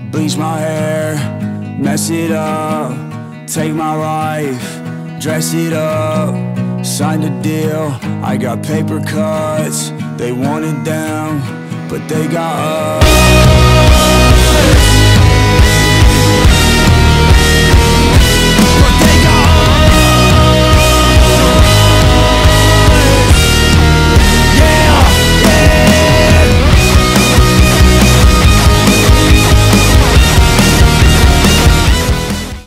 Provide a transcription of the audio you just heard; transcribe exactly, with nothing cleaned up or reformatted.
bleach my hair, mess it up, take my life, dress it up, signed a deal. I got paper cuts, they want it down, but they got us.